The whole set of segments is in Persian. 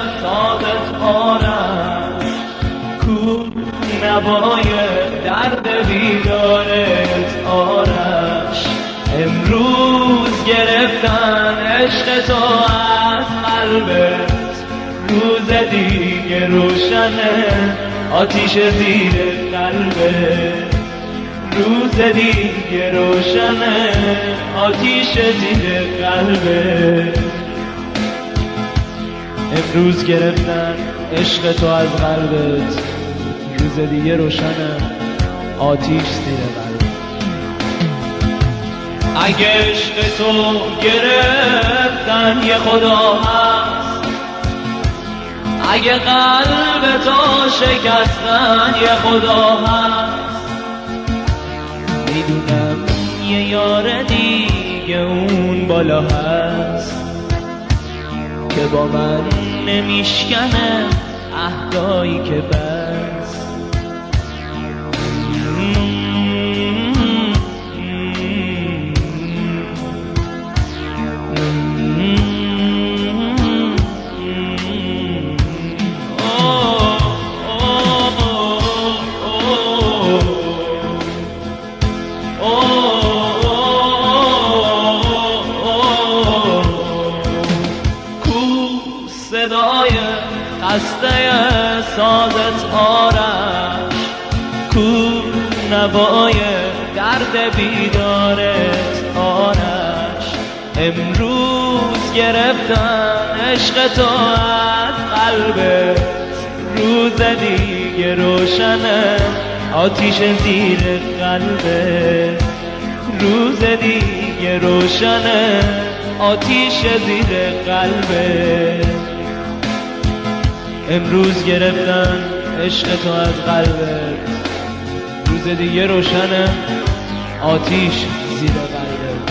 سازت آرش کو نوای درد بیدارت آرش امروز گرفتن عشق تو از قلبت روز دیگه روشنه آتیش زیر قلبت روز دیگه روشنه آتیش زیر قلبت امروز گرفتن عشق تو از قلبت روز دیگه روشنه آتیش زیر قلبت اگه عشق تو گرفتن یه خدا هست اگه قلب تو شکستن یه خدا هست میدونم یه یار دیگه اون بالا هست که با من نمیشکنه عهدایی که بس صدای خسته سازت آرش کو نوای درد بیدارت آرش امروز گرفتن عشق تو از قلبت روز دیگه روشنه آتیش زیر قلبت روز دیگه روشنه آتیش زیر قلبت امروز گرفتن عشق تو از قلبت روز دیگه روشنه آتیش زیر قلبت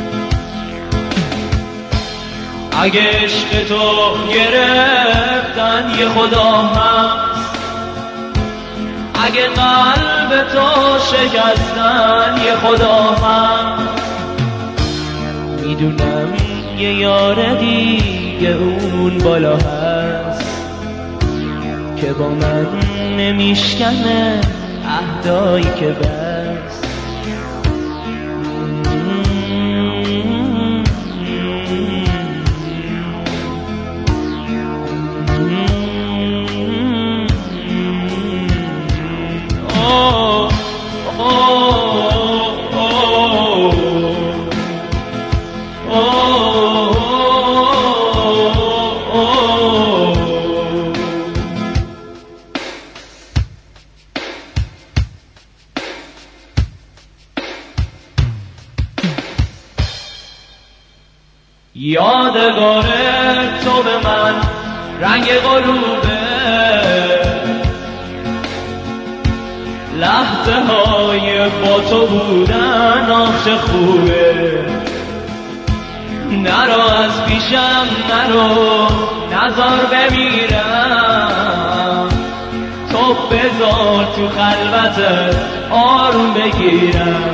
اگه عشق تو گرفتن یه خدا هست اگه قلب تو شکستن یه خدا هست میدونم یه یار دیگه اون بالا هست که با من نمیشکنه عهدایی که بس یادگار تو به من رنگ غروبه لحظه های با تو بودن آخش خوبه نرو از پیشم نرو نزار بمیرم تو بذار تو خلوتت آروم بگیرم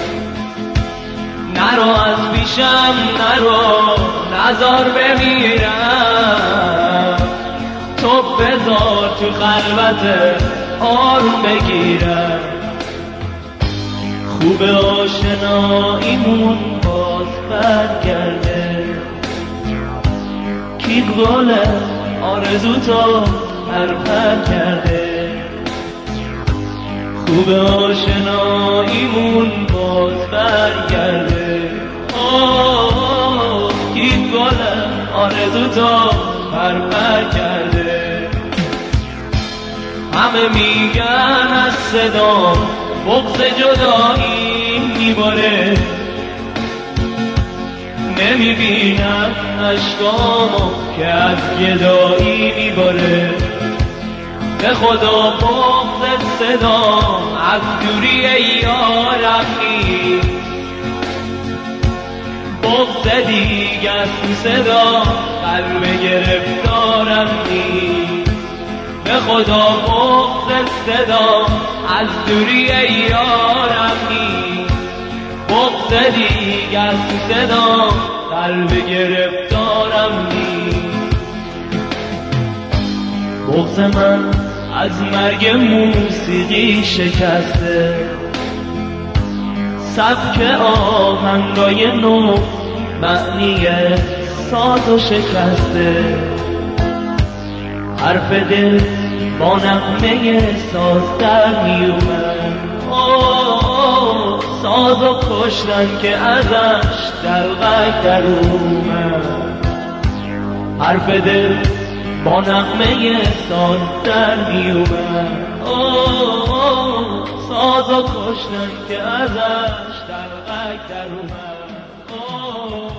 نرو از پیشم نرو نزار بمیرم تو بذار تو خلوتت آروم بگیرم خوب آشناییمون باز برگرده کی قوله آرزو تو پر کرده خوب آشناییمون باز برگرده کی قوله آرزو تو پر کرده همه میگن از صدا بغض جدایی میباره نمیبینم اشکامو که از گدایی میباره به خدا بغض صدا از دوری یارم نیست بغض دیگر تو صدا قلب گرفتارم نیست به خدا بغض صدا از دوری یارم نیست بغض دیگر تو صدا قلب گرفتارم نیست بغض من از مرگ موسیقی شکسته، سبک آهنگای نو معنی سازو شکسته، حرف دل با نغمه ساز در میومد، سازو کشتن که ازش دلغک در اومد، حرف دل با نغمه ساز در میومد، سازو کشتن که ازش دلغک در اومد.